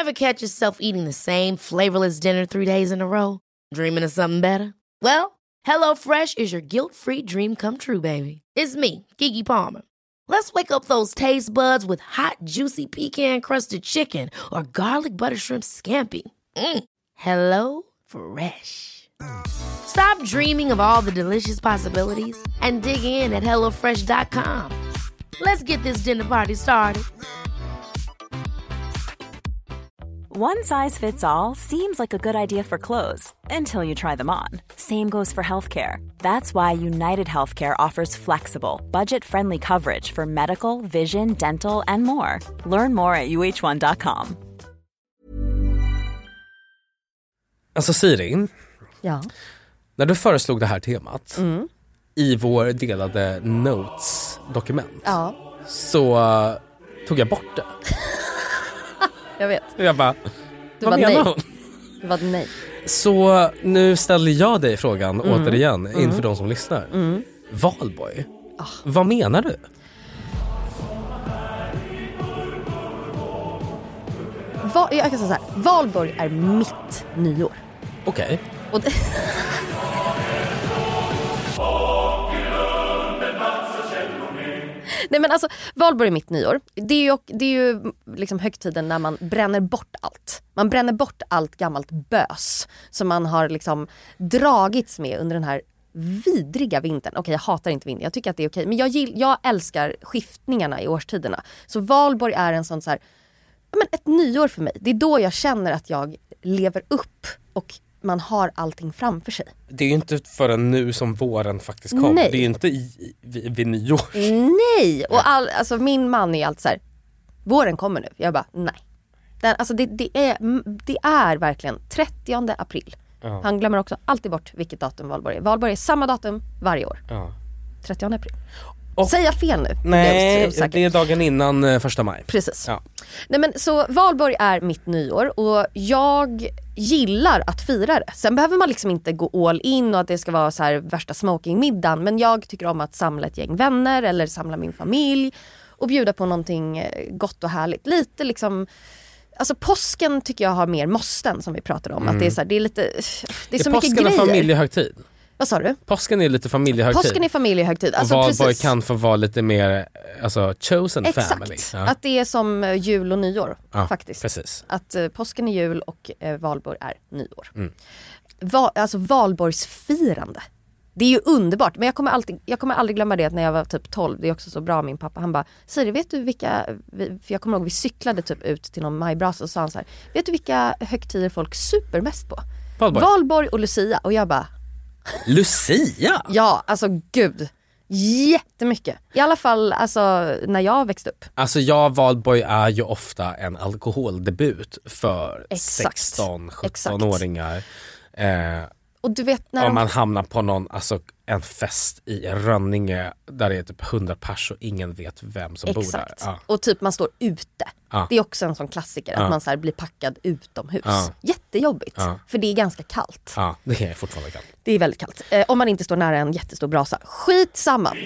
Ever catch yourself eating the same flavorless dinner 3 days in a row? Dreaming of something better? Well, HelloFresh is your guilt-free dream come true, baby. It's me, Keke Palmer. Let's wake up those taste buds with hot, juicy pecan-crusted chicken or garlic butter shrimp scampi. Hello Fresh. Stop dreaming of all the delicious possibilities and dig in at HelloFresh.com. Let's get this dinner party started. One size fits all seems like a good idea for clothes until you try them on. Same goes for healthcare. That's why United Healthcare offers flexible, budget-friendly coverage for medical, vision, dental, and more. Learn more at uh1.com. Alltså Siri, Ja. när du föreslog det här temat i vår delade notes-dokument så tog jag bort det. Jag vet. Jag bara, Du vad var menar nej. hon? Det var nej. Så nu ställer jag dig frågan återigen inför de som lyssnar. Valborg, vad menar du? Jag kan säga så här. Valborg är mitt nyår. Okej. Och det... Nej men alltså, Valborg är mitt nyår. Det är ju liksom högtiden när man bränner bort allt. Man bränner bort allt gammalt bös som man har liksom dragits med under den här vidriga vintern. Okej, jag hatar inte vintern. Jag tycker att det är okej. Men jag älskar skiftningarna i årstiderna. Så Valborg är en sån så här, men ett nyår för mig. Det är då jag känner att jag lever upp och man har allting framför sig. Det är ju inte förrän nu som våren faktiskt kom. Nej. Det är ju inte vid nyår. Nej! Och alltså, min man är alltid så här, våren kommer nu. Jag bara, nej. Det är verkligen 30 april. Ja. Han glömmer också alltid bort vilket datum Valborg är. Valborg är samma datum varje år. Ja. 30 april. Och, säger jag fel nu? nej, det är dagen innan 1 maj. Precis. Ja. Nej, men så Valborg är mitt nyår och jag gillar att fira det. Sen behöver man liksom inte gå all in och att det ska vara så här värsta smokingmiddagen. Men jag tycker om att samla ett gäng vänner eller samla min familj och bjuda på någonting gott och härligt. Lite liksom... Alltså påsken tycker jag har mer måsten som vi pratade om. Att det är så här, det är lite... Det är så mycket grejer. Påsken är familjehögtid. Vad sa du? Påsken är lite familjehögtid. Påsken är familjehögtid. Alltså, och Valborg precis. kan få vara lite mer chosen Exakt. family. Ja. Att det är som jul och nyår faktiskt. Precis. Att påsken är jul och Valborg är nyår. Alltså Valborgsfirande. Det är ju underbart. Men jag kommer aldrig glömma det att när jag var typ 12. Det är också så bra, min pappa. Han bara, Siri, vet du vilka... För jag kommer ihåg, vi cyklade typ ut till någon majbrasa och sa han så här, vet du vilka högtider folk super mest på? Valborg och Lucia. Och jag bara... Lucia? Ja, alltså gud. Jättemycket. I alla fall alltså, när jag växte upp. Alltså Valborg är ju ofta en alkoholdebut för 16-17-åringar. Och du vet när om man hamnar på en fest i Rönninge där det är typ 100 pers och ingen vet vem som bor där. Ja. Och typ man står ute. Ja. Det är också en sån klassiker att man så här blir packad utomhus. Ja. Jättejobbigt. För det är ganska kallt. Ja, det är fortfarande kallt. Det är väldigt kallt. Om man inte står nära en jättestor brasa. Skitsamma.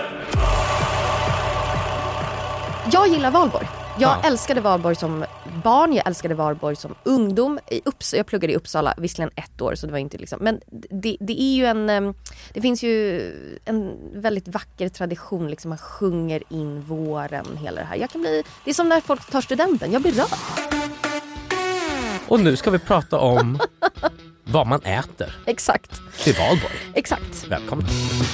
Jag gillar Valborg. Jag älskade Valborg som barn, jag älskade Valborg som ungdom. Jag pluggade i Uppsala, visserligen 1 år, så det var inte liksom... Men det är ju det finns ju en väldigt vacker tradition, liksom man sjunger in våren, hela det här. Det är som när folk tar studenten, jag blir rörd. Och nu ska vi prata om vad man äter. Exakt. Till Valborg. Exakt. Välkomna.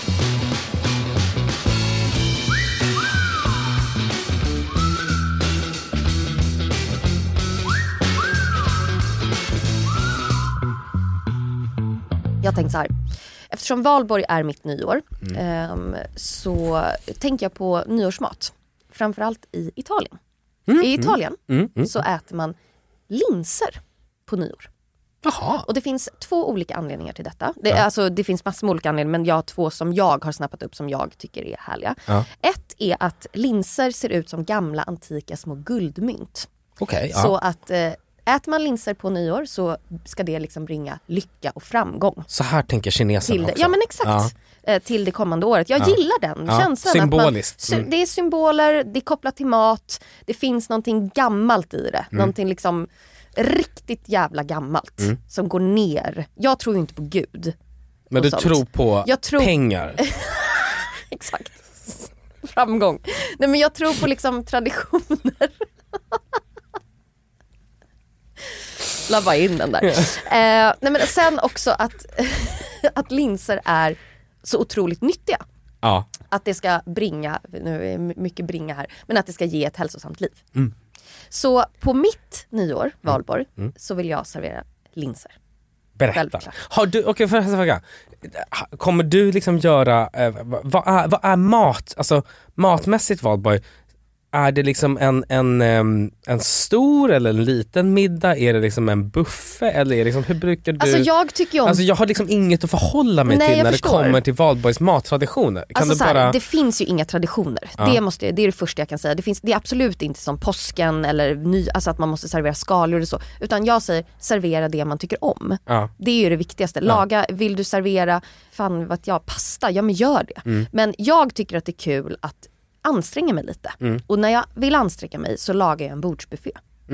Jag tänkte så här, eftersom Valborg är mitt nyår så tänker jag på nyårsmat. Framförallt i Italien. I Italien så äter man linser på nyår. Jaha. Och det finns 2 olika anledningar till detta. Det finns massor med olika anledningar, men jag har 2 som jag har snappat upp som jag tycker är härliga. Ett är att linser ser ut som gamla antika små guldmynt. Okej, Så att... äter man linser på nyår så ska det liksom bringa lycka och framgång. Så här tänker kineserna också. Ja, men exakt. till det kommande året. Jag gillar den känslan. Symboliskt. Det är symboler, det är kopplat till mat, det finns någonting gammalt i det. Någonting liksom riktigt jävla gammalt som går ner. Jag tror ju inte på Gud. Men du tror på pengar? Exakt. Framgång. Nej, men jag tror på liksom traditioner. Labba in den där. Nej, men sen också att linser är så otroligt nyttiga. Ja. Att det ska bringa, nu är mycket bringa här, men att det ska ge ett hälsosamt liv. Så på mitt nyår, valborg, så vill jag servera linser. Berätta. Självklart. Har du, okej, för nästa fråga. Kommer du liksom göra, vad är mat, alltså matmässigt valborg? Är det liksom en stor eller en liten middag? Är det liksom en buffé? Eller är det liksom, hur brukar du... Alltså jag tycker om... Alltså jag har liksom inget att förhålla mig till när det kommer till valborgs mattraditioner. Kan alltså du bara... det finns ju inga traditioner. Det är det första jag kan säga. Det är absolut inte som påsken eller alltså att man måste servera skalor eller så. Utan jag säger servera det man tycker om. Det är ju det viktigaste. Laga, vill du servera pasta? Ja, men gör det. Men jag tycker att det är kul att anstränga mig lite. Och när jag vill anstränga mig så lagar jag en bordsbuffé.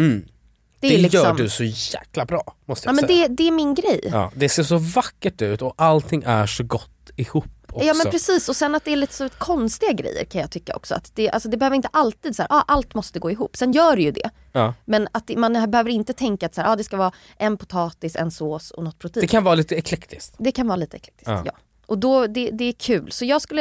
Det liksom... gör du så jäkla bra, måste jag säga. Men det är min grej. Ja, det ser så vackert ut och allting är så gott ihop också. Ja, men precis. Och sen att det är lite så konstiga grejer kan jag tycka också. Att det behöver inte alltid så här, allt måste gå ihop. Sen gör det ju det. Ja. Men att man behöver inte tänka att så här, det ska vara en potatis, en sås och något protein. Det kan vara lite eklektiskt. Det kan vara lite eklektiskt, ja. Och då, det är kul. Så jag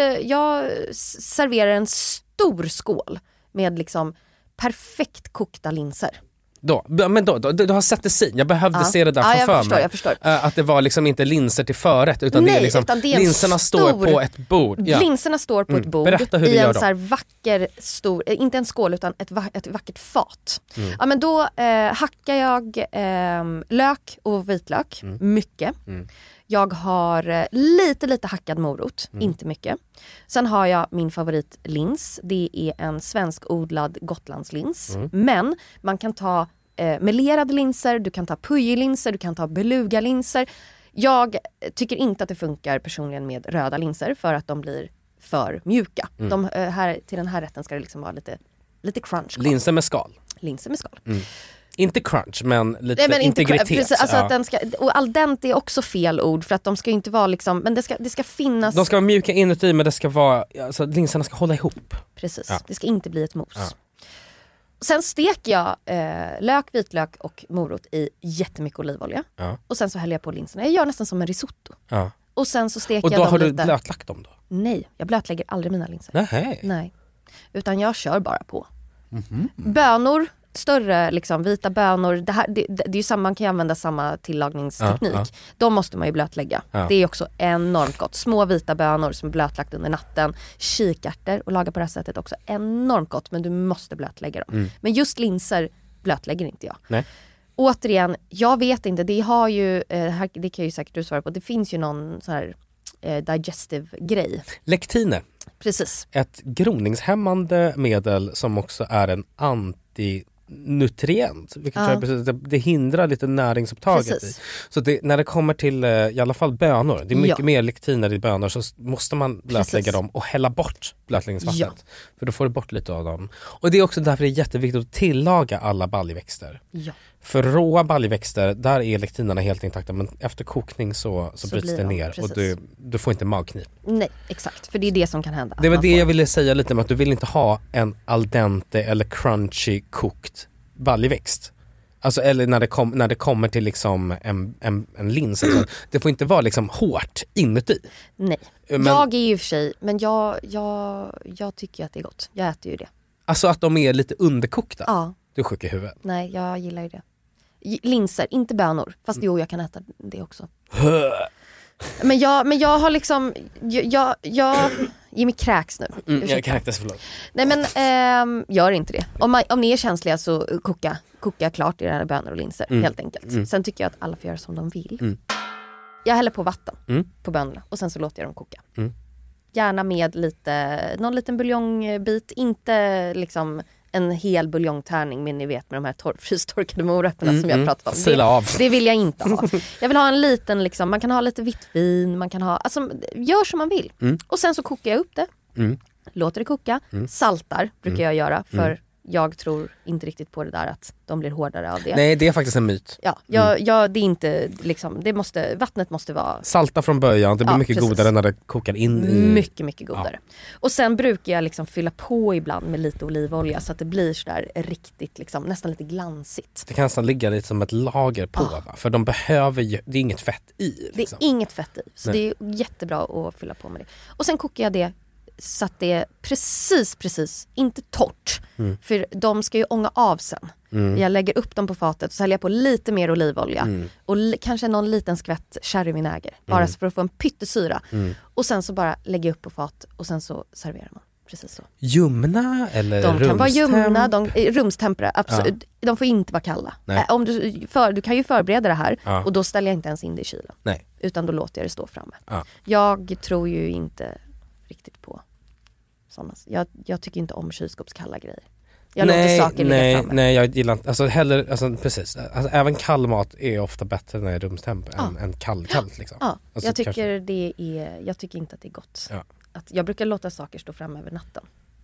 serverar en stor skål med liksom perfekt kokta linser. Du har sett det sen. Jag behövde se det där framför mig. Jag förstår. Att det var liksom inte linser till förrätt utan det är liksom linserna står på ett bord. Ja. Linserna står på ett bord. Berätta hur i en så här vacker stor, inte en skål utan ett vackert fat. Ja, men då hackar jag lök och vitlök mycket. Jag har lite hackad morot, inte mycket. Sen har jag min favoritlins. Det är en svenskodlad gotlandslins. Men man kan ta melerade linser, du kan ta pujelinser, du kan ta belugalinser. Jag tycker inte att det funkar personligen med röda linser för att de blir för mjuka. Till den här rätten ska det liksom vara lite crunch. Linser med skal. Linser med skal. Inte crunch, men lite integritet. Precis, alltså att den ska, och al dente är också fel ord för att de ska inte vara liksom, men det ska finnas. De ska vara mjuka inuti men det ska vara, alltså linserna ska hålla ihop. Precis, det ska inte bli ett mos. Sen steker jag lök, vitlök och morot i jättemycket olivolja. Och sen så häller jag på linserna. Jag gör nästan som en risotto. Och sen så steker jag dem lite. Och då har du blötlagt dem då? Nej, jag blötlägger aldrig mina linser. Nej. Utan jag kör bara på. Bönor, större liksom, vita bönor. Det är ju samma, man kan använda samma tillagningsteknik. De måste man ju blötlägga. Det är också enormt gott. Små vita bönor som är blötlagt under natten. Kikärtor och laga på det här sättet också. Enormt gott, men du måste blötlägga dem. Men just linser blötlägger inte jag. Nej. Återigen, jag vet inte. Det har ju, det kan ju säkert du svara på. Det finns ju någon så här digestive grej. Lektiner. Precis. Ett groningshämmande medel som också är en antinutrient, vilket det hindrar lite näringsupptaget i. Så när det kommer till i alla fall bönor, det är mycket mer lektiner i bönor, så måste man blötlägga dem och hälla bort blötläggningsvattnet. För då får du bort lite av dem. Och det är också därför det är jätteviktigt att tillaga alla baljväxter. För råa baljväxter, där är lektinerna helt intakta, men efter kokning så bryts det ner och du får inte magknip. Nej, exakt, för det är det som kan hända. Det var det jag ville säga lite med att du vill inte ha en al dente eller crunchy kokt baljväxt. Alltså, eller när det kommer till liksom en lins. Alltså, det får inte vara liksom hårt inuti. Nej, jag är ju för sig, men jag tycker att det är gott. Jag äter ju det. Alltså att de är lite underkokta? Ja. Du är sjuk i huvudet. Nej, jag gillar ju det. Linser, inte bönor. Fast jo, jag kan äta det också. Men jag har liksom jag ger mig kräks nu. Jag kräktes, förlåt. Nej, men gör inte det. Om ni är känsliga så koka klart i det här bönor och linser, helt enkelt. Sen tycker jag att alla får göra som de vill. Jag häller på vatten på bönorna och sen så låter jag dem koka. Gärna med någon liten buljongbit, inte liksom en hel buljongtärning med, ni vet, med de här frystorkade morötterna som jag pratat om. Det vill jag inte ha. Jag vill ha en liten, liksom, man kan ha lite vitt vin, man kan ha, alltså gör som man vill. Och sen så kokar jag upp det. Låter det koka, saltar brukar jag göra, för jag tror inte riktigt på det där att de blir hårdare av det. Nej, det är faktiskt en myt. Ja, det är inte liksom, vattnet måste vara salta från början, det blir mycket godare när det kokar in i... Mycket godare. Och sen brukar jag liksom fylla på ibland med lite olivolja så att det blir så där riktigt liksom, nästan lite glansigt. Det kan nästan ligga lite som ett lager på, va? För de behöver ju, det är inget fett i. Liksom. Det är inget fett i, så det är jättebra att fylla på med det. Och sen kokar jag det så att det är precis, inte torrt. För de ska ju ånga av sen. Jag lägger upp dem på fatet och så häller jag på lite mer olivolja. Och kanske någon liten skvätt sherryvinäger. Bara för att få en pyttesyra. Och sen så bara lägger jag upp på fat och sen så serverar man. Precis så. Ljumna eller de kan vara ljumna, rumstempera, absolut. De får inte vara kalla. Om du kan ju förbereda det här och då ställer jag inte ens in det i kylen. Nej. Utan då låter jag det stå framme. Jag tror ju inte riktigt på sådana. Jag tycker inte om kylskåpskalla grejer. Jag låter saker ligga framme. Nej, jag gillar inte. Alltså precis. Alltså, även kall mat är ofta bättre när det är rumstemper än kallt liksom. Ja, alltså, jag tycker jag tycker inte att det är gott. Ja. Att jag brukar låta saker stå framme över natten.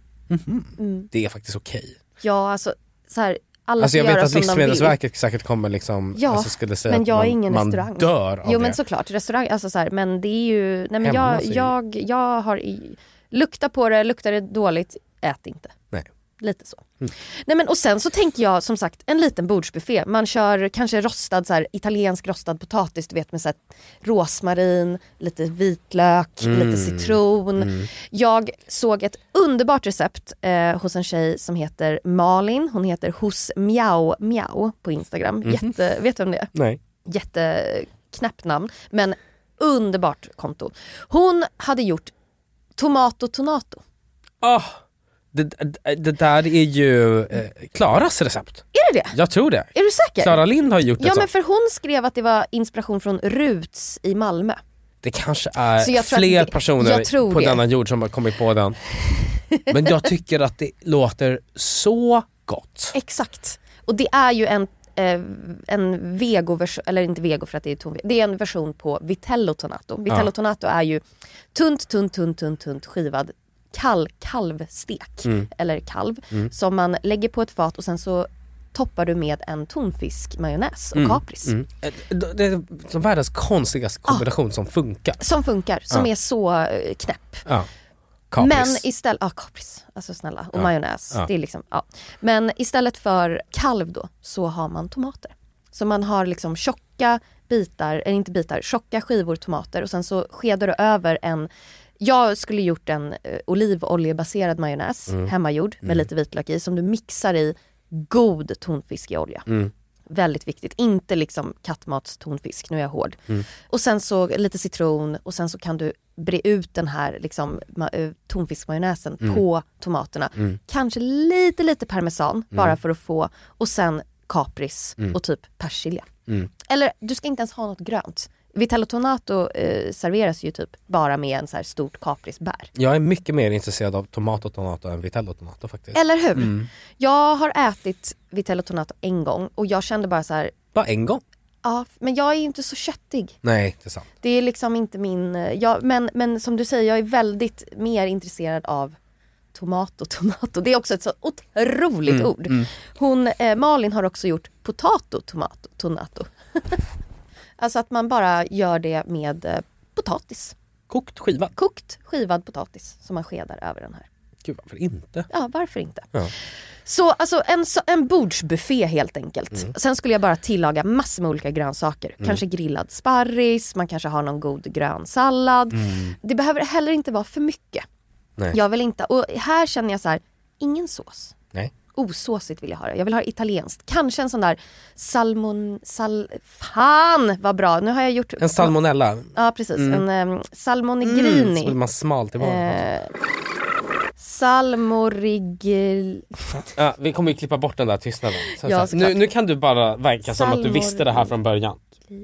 Det är faktiskt okej. Ja, alltså så här, alltså jag vet att Livsmedelsverket säkert kommer liksom, alltså skulle säga men jag att är ingen man restaurang. Dör av jo det. Men såklart, restaurang, alltså så här, men det är ju, nej men jag har lukta på det, luktar det dåligt, ät inte. Nej. Lite så. Nej men och sen så tänker jag som sagt en liten bordsbuffé. Man kör kanske rostad så här, italiensk rostad potatis, du vet, med så här, rosmarin, lite vitlök, lite citron. Jag såg ett underbart recept hos en tjej som heter Malin. Hon heter hos Miao Miao på Instagram. Vet du vem det är? Nej. Jätteknäppt namn, men underbart konto. Hon hade gjort tomato. Det där är ju Klaras recept. Är det det? Jag tror det. Är du säker? Klara Lind har gjort det. Ja, men för hon skrev att det var inspiration från Ruts i Malmö. Det kanske är fler personer på denna jord som har kommit på den. Men jag tycker att det låter så gott. Exakt. Och det är ju en vegoversion, eller inte vego för att det är ton. Det är en version på vitello tonato. Vitello tonato är ju tunt skivad kalvstek eller kalv som man lägger på ett fat och sen så toppar du med en tonfisk, majonnäs och kapris. Det är som världens konstigaste kombination som funkar. Som är så knäpp. Kapris. Men istället, kapris, alltså snälla, och majonnäs. Det är liksom, men istället för kalv då så har man tomater. Så man har liksom tjocka skivor tomater och sen så skedar du över jag skulle gjort en olivoljebaserad majonnäs hemmagjord med lite vitlök i som du mixar i god tonfisk i olja. Väldigt viktigt. Inte liksom kattmatstonfisk, nu är jag hård. Och sen så lite citron och sen så kan du bre ut den här liksom, tonfiskmajonnäsen på tomaterna. Kanske lite parmesan bara för att få, och sen kapris och typ persilja. Eller du ska inte ens ha något grönt. Vitello tonato serveras ju typ bara med en så här stort kaprisbär. Jag är mycket mer intresserad av tomato än vitello tonato faktiskt. Eller hur? Jag har ätit vitello tonato en gång och jag kände bara så här. Bara en gång? Ja, men jag är ju inte så köttig. Nej, det är sant. Det är liksom inte min... men som du säger, jag är väldigt mer intresserad av tomato. Det är också ett så otroligt ord. Malin har också gjort tonato. Alltså att man bara gör det med potatis. Kokt skivad potatis som man skedar över den här. Gud, varför inte? Ja, varför inte? Ja. Så alltså en bordsbuffé helt enkelt. Sen skulle jag bara tillaga massor med olika grönsaker. Kanske grillad sparris, man kanske har någon god grön sallad. Det behöver heller inte vara för mycket. Nej. Jag vill inte, och här känner jag så här, ingen sås. Nej. Osåsigt vill jag ha det. Jag vill ha italienskt. Kanske en sån där fan vad bra. Nu har jag gjort en salmonella. Ja, precis. En salmonigrini. Så vill man smalt i varje Ja, vi kommer ju klippa bort den där tystnaden. Nu kan du bara verka som att du visste det här från början.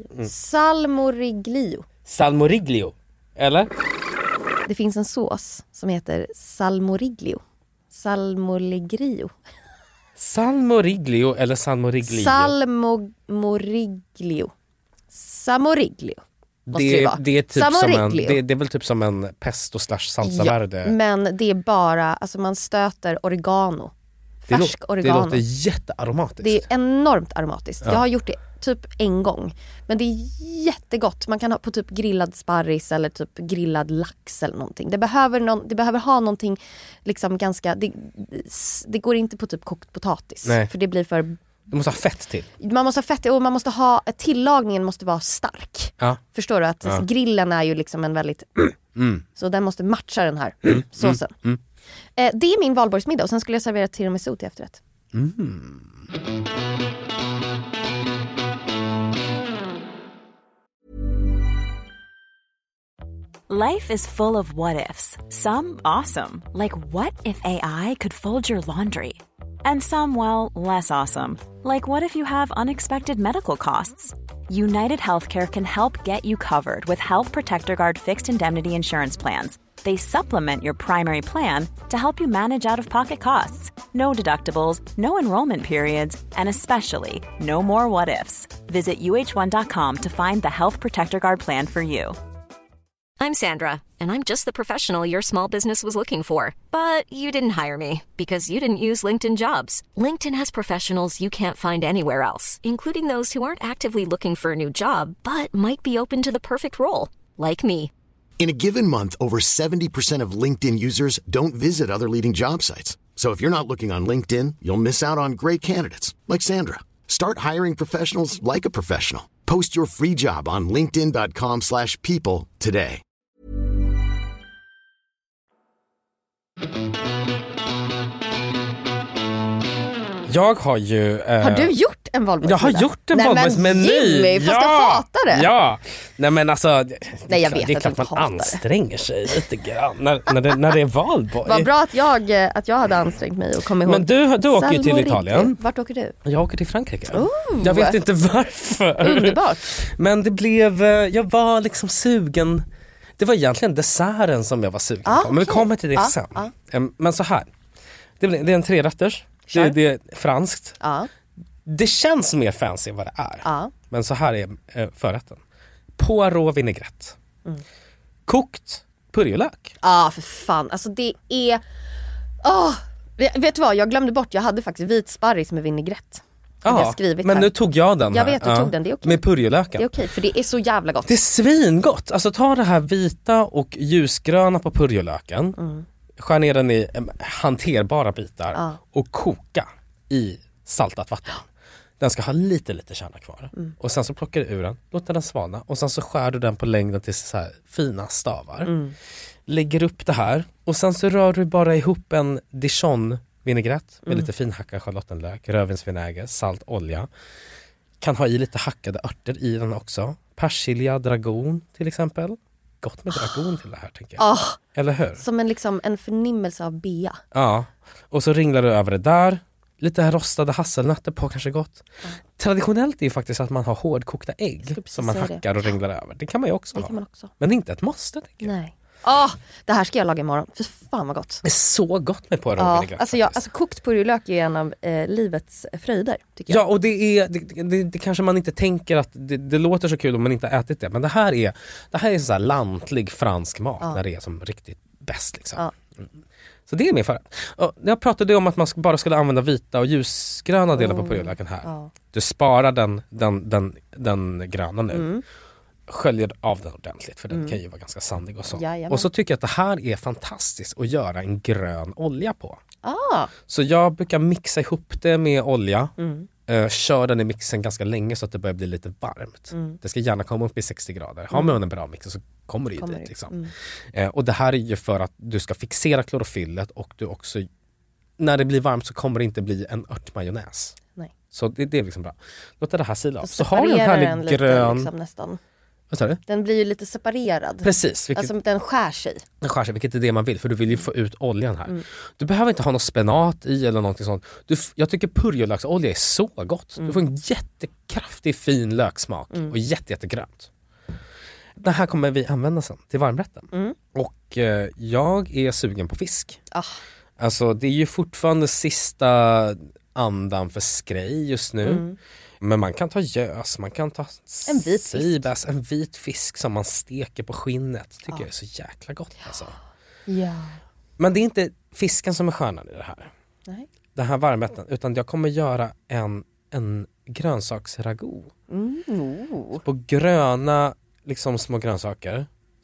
Salmoriglio. Eller? Det finns en sås som heter salmoriglio. Salmolegrio. Salmoriglio eller salmoriglio? Samoriglio. Det är typ det är väl typ som en pesto / salsa verde. Men det är bara, alltså man stöter oregano. Färsk oregano. Det låter jättearomatiskt. Det är enormt aromatiskt. Ja. Jag har gjort det typ en gång. Men det är jättegott. Man kan ha på typ grillad sparris eller typ grillad lax eller någonting. Det behöver ha någonting liksom ganska... Det går inte på typ kokt potatis. Nej. För det blir för... Du måste ha fett till. Man måste ha fett och man måste ha... Tillagningen måste vara stark. Ja. Förstår du? Att grillen är ju liksom en väldigt... Så den måste matcha den här såsen. Det är min valborgsmiddag och sen skulle jag servera tiramisu till efterrätt. Life is full of what-ifs. Some awesome, like what if AI could fold your laundry? And some, well, less awesome, like what if you have unexpected medical costs? United Healthcare can help get you covered with Health Protector Guard fixed indemnity insurance plans. They supplement your primary plan to help you manage out-of-pocket costs. No deductibles, no enrollment periods, and especially no more what-ifs. Visit uh1.com to find the Health Protector Guard plan for you. I'm Sandra, and I'm just the professional your small business was looking for. But you didn't hire me because you didn't use LinkedIn Jobs. LinkedIn has professionals you can't find anywhere else, including those who aren't actively looking for a new job, but might be open to the perfect role, like me. In a given month, over 70% of LinkedIn users don't visit other leading job sites. So if you're not looking on LinkedIn, you'll miss out on great candidates like Sandra. Start hiring professionals like a professional. Post your free job on linkedin.com/people today. Jag har ju... Har du gjort en valborgsmiddag? Jag har gjort en valborgsmeny. Nej men fast du hatar det. Ja, nej men alltså... Nej, jag vet det är att klart du man anstränger sig lite grann när det är valborg. Vad bra att jag hade ansträngt mig och kom ihåg. Men du åker ju till Italien. Vart åker du? Jag åker till Frankrike. Jag vet inte varför. Underbart. Men det blev... Jag var liksom sugen... Det var egentligen desserten som jag var sugen på. Men vi kommer till det sen. Men så här. Det är en 3-rätters. Det är franskt. Det känns mer fancy än vad det är. Men så här är förrätten. Poirot vinägrette. Kokt purjolök. För fan. Alltså det är... vet du vad? Jag glömde bort. Jag hade faktiskt vit sparris med vinägrett. Men nu tog jag den här. Jag vet, du tog den. Det är okej. Med purjolöken. Det är okej, för det är så jävla gott. Det är svingott. Alltså ta det här vita och ljusgröna på purjolöken. Skär ner den i hanterbara bitar och koka i saltat vatten. Den ska ha lite kärna kvar. Och sen så plockar du ur den, låter den svalna och sen så skär du den på längden till så här fina stavar. Lägger upp det här och sen så rör du bara ihop en Dijon vinägrett med lite finhackad schalottenlök, rödvinsvinäger, salt, olja. Kan ha i lite hackade örter i den också. Persilja, dragon till exempel. Gott med dragon till det här tänker jag. Eller hur? Som en förnimmelse av bea. Ja, och så ringlar du över det där. Lite rostade hasselnötter på, kanske gott. Traditionellt är ju faktiskt att man har hårdkokta ägg som man hackar och ringlar över. Det kan man ju också ha. Men inte ett måste, tänker jag. Nej. Det här ska jag laga imorgon. För fan vad gott. Det är så gott med poirot. Alltså kokt purjolök är en av livets fröjder, tycker jag. Ja, och det kanske man inte tänker att det låter så kul om man inte har ätit det. Men det här är så här lantlig fransk mat när det är som riktigt bäst liksom. Så det är min förrätt. Jag pratade om att man bara skulle använda vita och ljusgröna delar på purjolöken här. Du sparar den gröna nu. Sköljer av den ordentligt för den kan ju vara ganska sandig och så. Jajamän. Och så tycker jag att det här är fantastiskt att göra en grön olja på. Så jag brukar mixa ihop det med olja. Kör den i mixen ganska länge så att det börjar bli lite varmt. Det ska gärna komma upp i 60 grader. Har man en bra mix så kommer det ju dit. Liksom. Och det här är ju för att du ska fixera klorofyllet och du också, när det blir varmt så kommer det inte bli en örtmajonnäs. Nej. Så det är liksom bra. Låt det här sila av. Så har du en härlig grön... Liksom, nästan. Vad sa du? Den blir ju lite separerad. Precis. Alltså den skär sig. Den skär sig, vilket är det man vill. För du vill ju få ut oljan här. Du behöver inte ha någon spenat i eller någonting sånt. Jag tycker purjolöksolja är så gott. Du får en jättekraftig fin löksmak. Och jättegrönt. Det här kommer vi använda sen till varmrätten. Och jag är sugen på fisk. Alltså det är ju fortfarande sista andan för skrej just nu. Men man kan ta gös, man kan ta en vit fisk som man steker på skinnet. Tycker jag är så jäkla gott alltså. Ja. Men det är inte fisken som är stjärnan i det här. Nej. Den här varmrätten, utan jag kommer göra en grönsaksragout. På gröna liksom små grönsaker.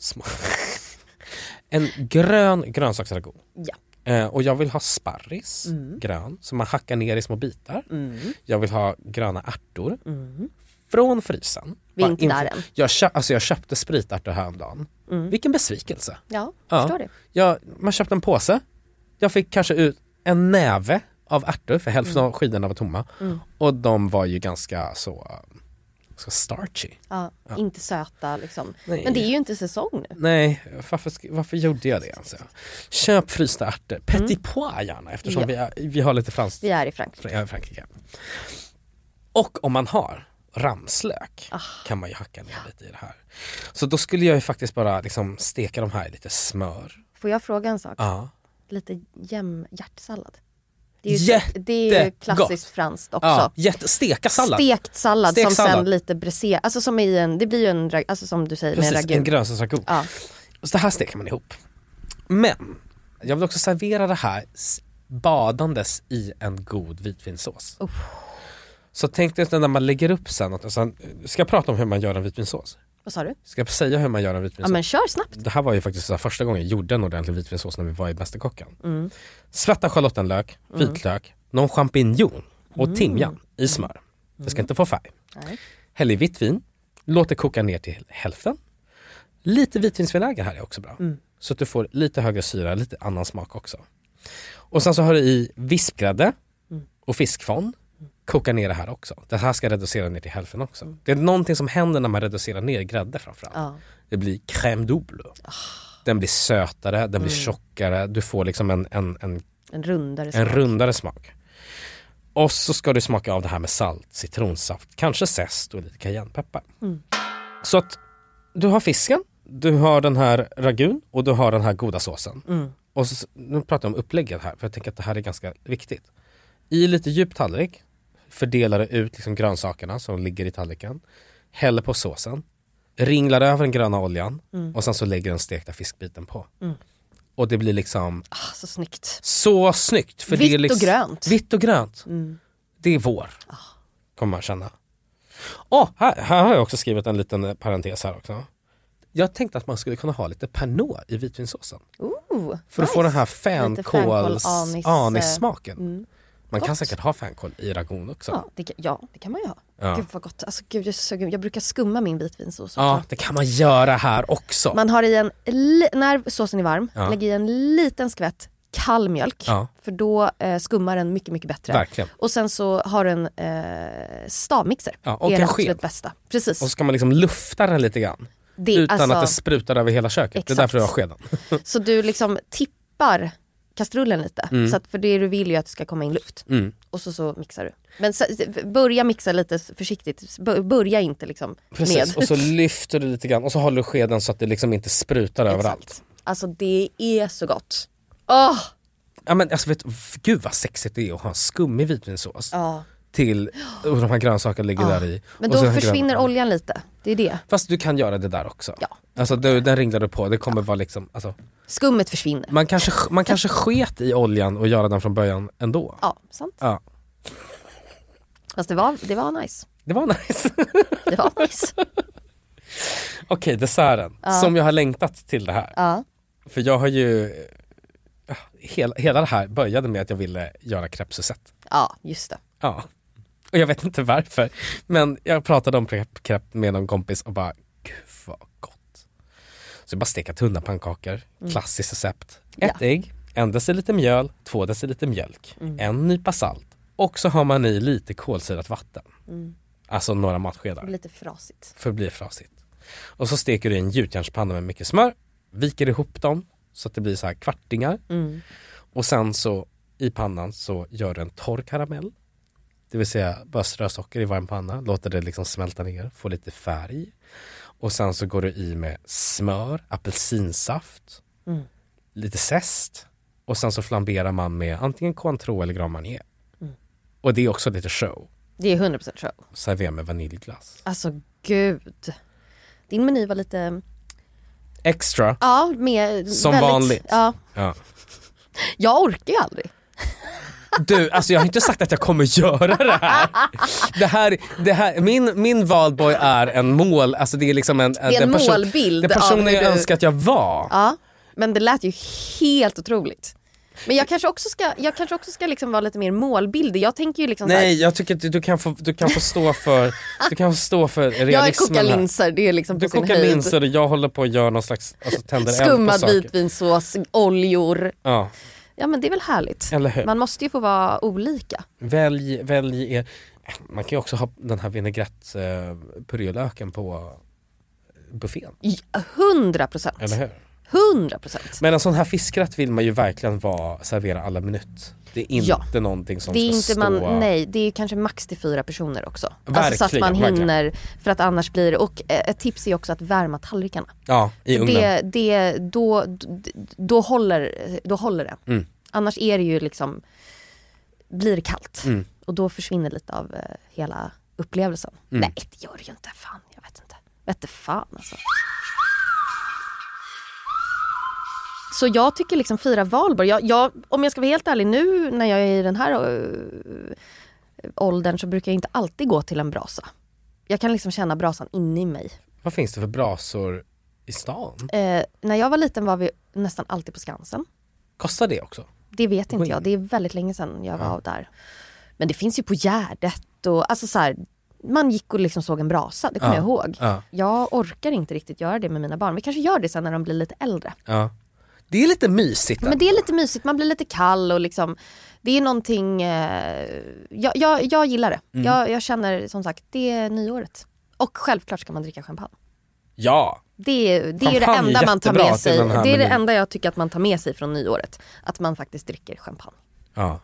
En grön grönsaksragout. Ja. Och jag vill ha sparris, grön, som man hackar ner i små bitar. Jag vill ha gröna ärtor från frysen. Vi är inte där än. Jag köpte spritärtor häromdagen. Vilken besvikelse. Ja, förstår det. Man köpte en påse. Jag fick kanske ut en näve av ärtor, för hälften av skidorna var tomma. Och de var ju ganska så starchy. Ja, inte söta liksom. Nej. Men det är ju inte säsong nu. Nej, varför gjorde jag det? Alltså? Köp frysta ärtor. Petit pois gärna, eftersom vi har lite franskt. Vi är i Frankrike. Och om man har ramslök kan man ju hacka ner lite i det här. Så då skulle jag ju faktiskt bara liksom steka de här i lite smör. Får jag fråga en sak? Ja. Lite hjärtsallad. Det är ju klassiskt franskt också. Steka sallad. Stekt sallad som sen lite bräser. Alltså som i det blir ju alltså som du säger. Precis, med en ragout. En grönsaksragout. Ja. Så det här steker man ihop. Men jag vill också servera det här badandes i en god vitvinsås. Så tänk dig när man lägger upp sen att ska jag prata om hur man gör en vitvinsås? Vad sa du? Ska jag säga hur man gör en vitvinsås? Ja, men kör snabbt. Det här var ju faktiskt så första gången jag gjorde en ordentlig vitvinsås när vi var i Mästerkocken. Svätta schalottenlök, vitlök, någon champinjon och timjan i smör. Det ska inte få färg. Nej. Häll i vitt vin, låt det koka ner till hälften. Lite vitvinsvinäger här är också bra. Så att du får lite högre syra, lite annan smak också. Och sen så har du i vispgrädde och fiskfond. Koka ner det här också. Det här ska reducera ner till hälften också. Det är någonting som händer när man reducerar ner grädde framförallt. Det blir crème double. Den blir sötare, den blir tjockare. Du får liksom en rundare smak. Och så ska du smaka av det här med salt, citronsaft, kanske zest och lite cayennepeppar. Så att du har fisken, du har den här ragout och du har den här goda såsen. Och så, nu pratar jag om upplägget här, för jag tänker att det här är ganska viktigt. I lite djup tallrik fördelar du ut liksom grönsakerna som ligger i tallriken. Häller på såsen. Ringlar över den gröna oljan. Och sen så lägger den stekta fiskbiten på. Och det blir liksom... så snyggt. Så snyggt. För vitt det är liksom, och grönt. Vitt och grönt. Det är vår. Kommer man känna. Här har jag också skrivit en liten parentes här också. Jag tänkte att man skulle kunna ha lite Pernod i vitvinsåsen. För att få den här fänkåls-anis-smaken. Man kan säkert ha fänkål i ragout också. Ja, det kan man ju ha. Gud vad gott. Alltså, gud, jag brukar skumma min vitvinsås. Ja, det kan man göra här också. Man har i när såsen är varm, lägger i en liten skvätt kall mjölk. För då skummar den mycket, mycket bättre. Verkligen. Och sen så har du en stavmixer. Och det är en det absolut sked. Bästa. Precis. Och så ska man liksom lufta den lite grann. Utan att det sprutar över hela köket. Exakt. Det är därför du har skeden. Så du liksom tippar kastrullen lite. Så att för det du vill ju att det ska komma in luft. Och så mixar du. Men börja mixa lite försiktigt. Börja inte liksom Precis, och så lyfter du lite grann. Och så håller du skeden så att det liksom inte sprutar överallt. Alltså det är så gott. Ja, men alltså gud vad sexigt det är att ha en skummig vitvinsås. Till och de här grönsakerna ligger där i. Men då försvinner oljan lite. Det är det. Fast du kan göra det där också. Alltså den ringlar du på. Det kommer vara liksom alltså, skummet försvinner. Man kanske sket i oljan och göra den från början ändå. Ja, sant. Ja. Fast det var nice. Det var nice. Det var nice. Okej, desserten. Som jag har längtat till det här. För jag har ju hela det här började med att jag ville göra crêpe Suzette. Ja, just det. Ja. Och jag vet inte varför. Men jag pratade om crêpe med någon kompis och bara, gud vad gott. Så jag bara steka tunna pannkakor. Klassiskt recept. 1 ägg, 1 deciliter mjöl, 2 deciliter mjölk, 1 nypa salt. Och så har man i lite kolsyrat vatten. Alltså några matskedar. Det blir lite frasigt. För det blir frasigt. Och så steker du i en gjutjärnspanna med mycket smör. Viker ihop dem så att det blir så här kvartingar. Och sen så i pannan så gör du en torr karamell. Det vill säga bara strö socker i varm panna. Låter det liksom smälta ner. Få lite färg. Och sen så går du i med smör, apelsinsaft. Lite zest. Och sen så flamberar man med antingen Cointreau eller Grand Marnier. Och det är också lite show. Det är 100% show. Servera med vaniljglass. Alltså gud. Din meny var lite... Extra. Ja, med som väldigt, vanligt. Ja. Ja. Jag orkar ju aldrig. Du, alltså jag har inte sagt att jag kommer göra det här. Min valborg är en mål, alltså det är liksom en målbild. Den personen jag önskar att jag var. Ja, men det lät ju helt otroligt. Men jag kanske också ska liksom vara lite mer målbildig. Jag tänker ju liksom nej, jag tycker att du kan få stå för realismen. Jag kokar linser, det är liksom du på sin kokar höjd. linser och jag håller på att göra någon slags tänder eld på skummad saker. vitvinsås, oljor. Ja. Ja, men det är väl härligt. Eller hur? Man måste ju få vara olika. Välj er. Man kan ju också ha den här vinägrett purjolöken på buffén. 100%. Eller hur? 100%. Men en sån här fiskrätt vill man ju verkligen servera alla minut. Det är inte någonting som det är ska inte stå... Nej, det är kanske max till 4 personer också. Verkligen, alltså så att man hinner, verkligen. för att annars blir det... Och ett tips är också att värma tallrikarna. Ja, i ugnen. Då håller det. Mm. Annars är det ju liksom... Blir det kallt. Mm. Och då försvinner lite av hela upplevelsen. Nej, det gör det ju inte. Fan, jag vet inte. Vet fan alltså. Så jag tycker liksom fira valborg. Om jag ska vara helt ärlig nu när jag är i den här åldern så brukar jag inte alltid gå till en brasa. Jag kan liksom känna brasan inne i mig. Vad finns det för brasor i stan? När jag var liten var vi nästan alltid på Skansen. Kostar det också? Det vet inte jag. Det är väldigt länge sedan jag var där. Men det finns ju på Gärdet och alltså så här, man gick och liksom såg en brasa, det kommer jag ihåg. Ja. Jag orkar inte riktigt göra det med mina barn. Vi kanske gör det sen när de blir lite äldre. Ja. Det är lite mysigt. Men det är lite mysigt, man blir lite kall och liksom, det är någonting, jag gillar det. Jag känner som sagt, det är nyåret. Och självklart ska man dricka champagne. Ja. Det är ju det enda man tar med sig. Det är det enda jag tycker att man tar med sig från nyåret. Att man faktiskt dricker champagne. Ja.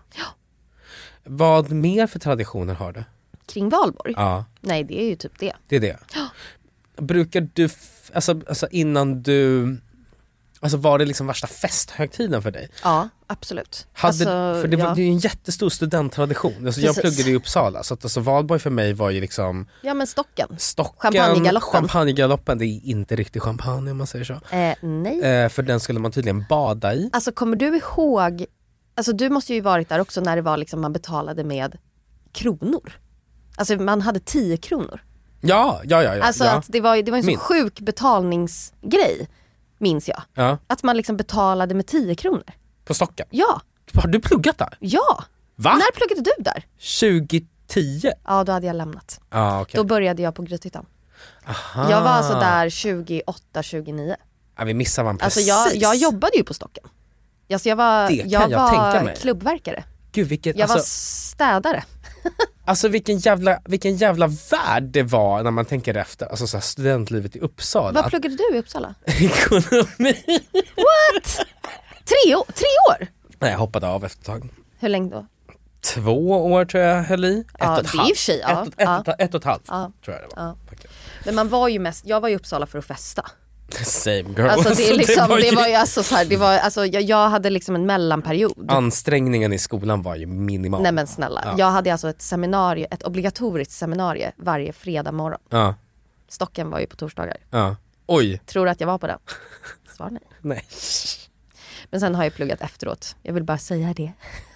Vad mer för traditioner har du? Kring valborg? Ja. Nej, det är ju typ det. Det är det. Brukar du, alltså innan du... Alltså var det liksom värsta festhögtiden för dig? Ja, absolut. För det var ju en jättestor studenttradition. Alltså jag pluggade i Uppsala. Så att alltså valborg för mig var ju liksom... Ja, men Stocken. Champagnegaloppen. Det är inte riktigt champagne om man säger så. Nej. För den skulle man tydligen bada i. Alltså kommer du ihåg... Alltså du måste ju varit där också när det var liksom man betalade med kronor. Alltså man hade 10 kronor. Ja. Alltså att det var en så sjuk betalningsgrej. Minns jag. Ja. Att man liksom betalade med 10 kronor. På Stocken? Ja. Har du pluggat där? Ja. Va? När pluggade du där? 2010? Ja, då hade jag lämnat. Okay. Då började jag på Grythyttan. Jag var alltså där 28-29. Ja, vi missade man precis. Alltså jag jobbade ju på Stocken. Alltså jag var klubbverkare. Gud, jag var städare. Alltså vilken jävla värld det var när man tänker efter. Alltså så här, studentlivet i Uppsala. Vad pluggade du i Uppsala? Ekonomi. What? 3 år? Nej, jag hoppade av efter ett tag. Hur länge då? 2 år tror jag höll i. Ja, ett och ett halvt tror jag det var. Men jag var i Uppsala för att festa. Same girl. Alltså det är liksom, det var ju alltså så här, jag hade liksom en mellanperiod. Ansträngningen i skolan var ju minimal. Nej men snälla, jag hade alltså ett obligatoriskt seminarium varje fredag morgon. Ja. Stocken var ju på torsdagar. Ja. Oj. Tror du att jag var på den? Svar nej. Nej. Men sen har jag pluggat efteråt. Jag vill bara säga det.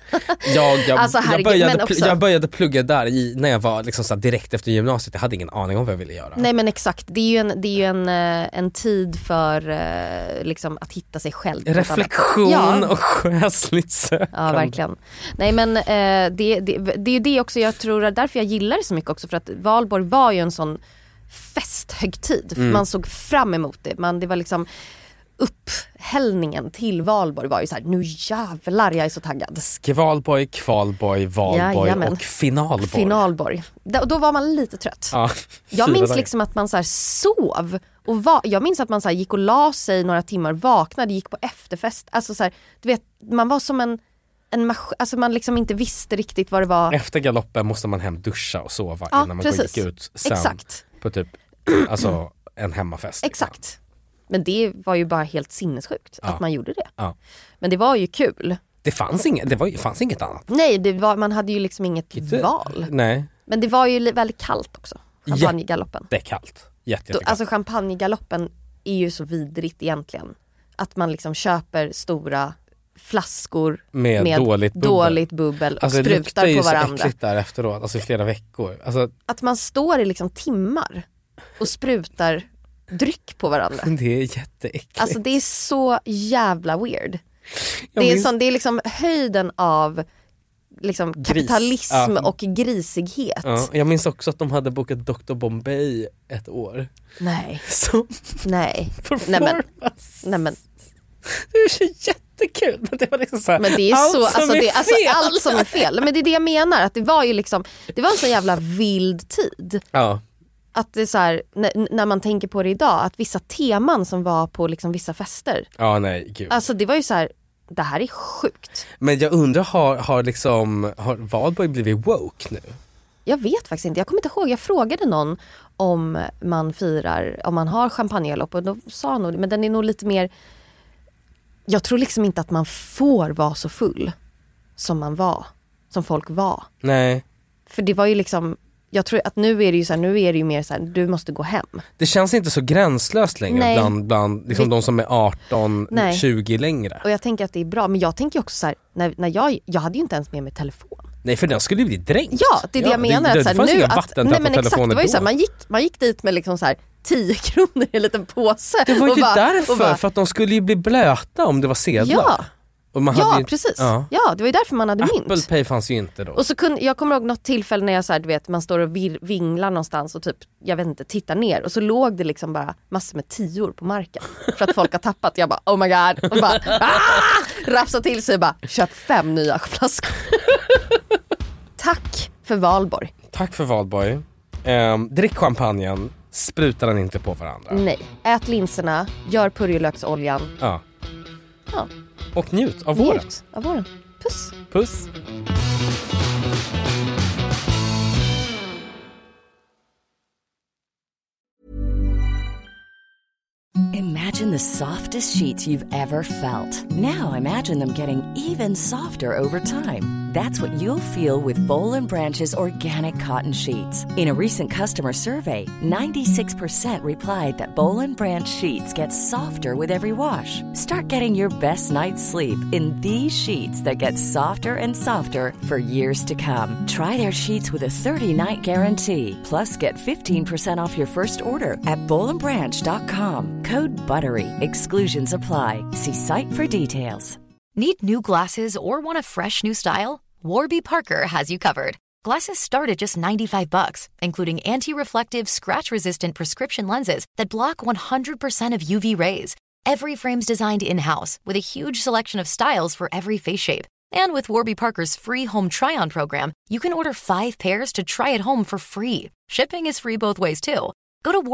Jag började plugga där när jag var liksom så direkt efter gymnasiet. Jag hade ingen aning om vad jag ville göra. Nej men exakt, det är ju en tid för liksom att hitta sig själv. Reflektion och själsligt sökande. Ja, verkligen. Nej men det är ju det också, jag tror därför jag gillar det så mycket också. För att valborg var ju en sån festhögtid. Man såg fram emot det. Det var liksom upphällningen till valborg var ju så här, nu jävlar jag är så taggad. Skvalborg, kvalborg, valborg och finalborg. Då var man lite trött. Ja, jag minns liksom att man så här sov och jag minns att man så här gick och la sig några timmar, vaknade, gick på efterfest. Alltså så här, du vet, man var som en alltså man liksom inte visste riktigt vad det var. Efter galoppen måste man hem duscha och sova innan man gick ut sen. Exakt. På typ alltså en hemmafest. Exakt. Liksom. Men det var ju bara helt sinnessjukt att man gjorde det. Ja. Men det var ju kul. Det fanns inget annat. Nej, man hade ju liksom inget val. Nej. Men det var ju väldigt kallt också. Champagnegaloppen. Det är kallt. Jättekallt. Alltså champagnegaloppen är ju så vidrigt egentligen. Att man liksom köper stora flaskor med dåligt bubbel och alltså, sprutar på varandra. Det luktar ju så äckligt där efteråt, alltså i flera veckor. Alltså, att man står i liksom timmar och sprutar dryck på varandra. Det är jätteäckligt. Alltså det är så jävla weird. Det är liksom höjden av liksom kapitalism och grisighet. Ja, jag minns också att de hade bokat Dr. Bombay ett år. Nej. Nej. Nej men. Det är så jättekul. Men det var liksom så här, men det är så, allt som är fel. Men det är det jag menar. Att det var ju liksom, det var en så jävla vild tid. Ja. Att det är så här, när man tänker på det idag, att vissa teman som var på liksom vissa fester. Ja, nej, gud. Alltså det var ju så här, det här är sjukt. Men jag undrar, har Valborg blivit woke nu? Jag vet faktiskt inte. Jag kommer inte ihåg. Jag frågade någon om man har champagnegalopp och då sa nog, men den är nog lite mer. Jag tror liksom inte att man får vara så full som folk var. Nej. För det var ju liksom, jag tror att nu är det ju mer så här, du måste gå hem. Det känns inte så gränslöst längre bland liksom de som är 18-20 längre. Och jag tänker att det är bra, men jag tänker också så här, när jag hade ju inte ens med mig telefon. Nej, för den skulle ju bli dränkt. Ja, det är det jag menar. Det fanns inga vattentäta på telefonen. Det var ju så här, man gick dit med liksom så här 10 kronor i en liten påse. Det var ju därför, för att de skulle ju bli blöta om det var sedlar. Ja. Och man ja, hade precis. Ja, det var ju därför man hade mynt. Apple Pay fanns ju inte då. Och så jag kommer ihåg något tillfälle när jag så här, du vet, man står och vinglar någonstans och typ, jag vet inte, tittar ner och så låg det liksom bara massor med 10:or på marken för att folk har tappat. Jag bara, oh my god, och bara rafsa till sig, bara köp 5 nya flaskor. Tack för Valborg. Tack för Valborg. Drick champagnen, spruta den inte på varandra. Nej, ät linserna, gör purjolöksoljan. Ja. Och njut av våren. Puss. Puss. Imagine the softest sheets you've ever felt. Now imagine them getting even softer over time. That's what you'll feel with Boll & Branch's organic cotton sheets. In a recent customer survey, 96% replied that Boll & Branch sheets get softer with every wash. Start getting your best night's sleep in these sheets that get softer and softer for years to come. Try their sheets with a 30-night guarantee. Plus, get 15% off your first order at bollandbranch.com. Code BUTTERY. Exclusions apply. See site for details. Need new glasses or want a fresh new style? Warby Parker has you covered. Glasses start at just $95, including anti-reflective, scratch-resistant prescription lenses that block 100% of UV rays. Every frame's designed in-house with a huge selection of styles for every face shape. And with Warby Parker's free home try-on program, you can order 5 pairs to try at home for free. Shipping is free both ways, too. Go to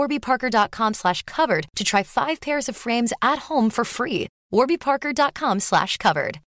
warbyparker.com/covered to try 5 pairs of frames at home for free. warbyparker.com/covered.